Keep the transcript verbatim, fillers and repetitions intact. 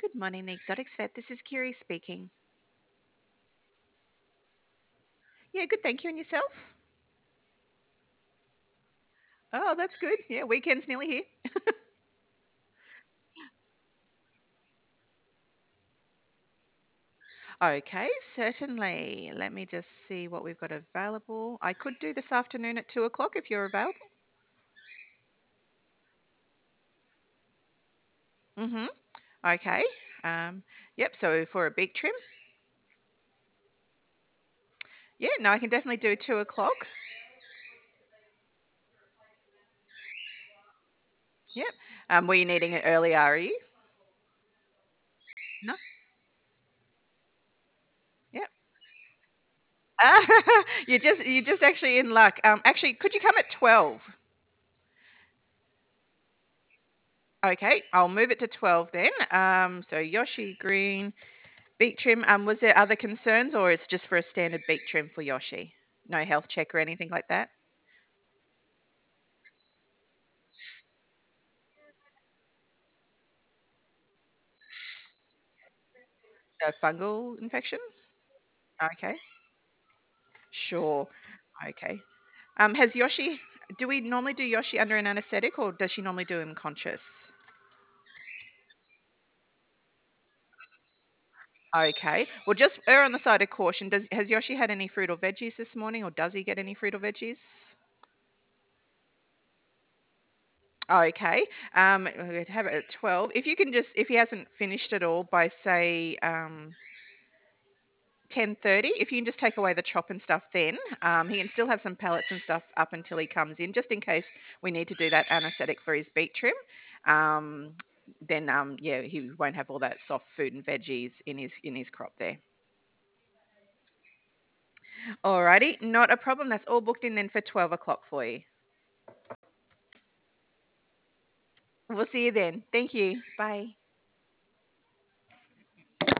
Good morning, the Exotics Vet. This is Kiri speaking. Yeah, good. Thank you. And yourself? Oh, that's good. Yeah, weekend's nearly here. Okay, certainly. Let me just see what we've got available. I could do this afternoon at two o'clock if you're available. Mm-hmm. Okay. Um, yep. So for a beak trim, yeah, no, I can definitely do two o'clock. Yep. Um, were you needing it early? Are you? No. Yep. you just you're just actually in luck. Um, actually, could you come at twelve? Okay, I'll move it to twelve then. Um, so Yoshi Green. Beak trim, um, was there other concerns or it's just for a standard beak trim for Yoshi? No health check or anything like that? A fungal infection? Okay, sure. Okay. Um, has Yoshi, do we normally do Yoshi under an anesthetic or does she normally do him conscious? Okay. Well, just err on the side of caution. Does has Yoshi had any fruit or veggies this morning, or does he get any fruit or veggies? Okay. Um, we'd have it at twelve. If you can just, if he hasn't finished it all by say, um, ten thirty, if you can just take away the chop and stuff then, um, he can still have some pellets and stuff up until he comes in, just in case we need to do that anesthetic for his beak trim. Um, then, um, yeah, he won't have all that soft food and veggies in his in his crop there. Alrighty, not a problem. That's all booked in then for twelve o'clock for you. We'll see you then. Thank you. Bye.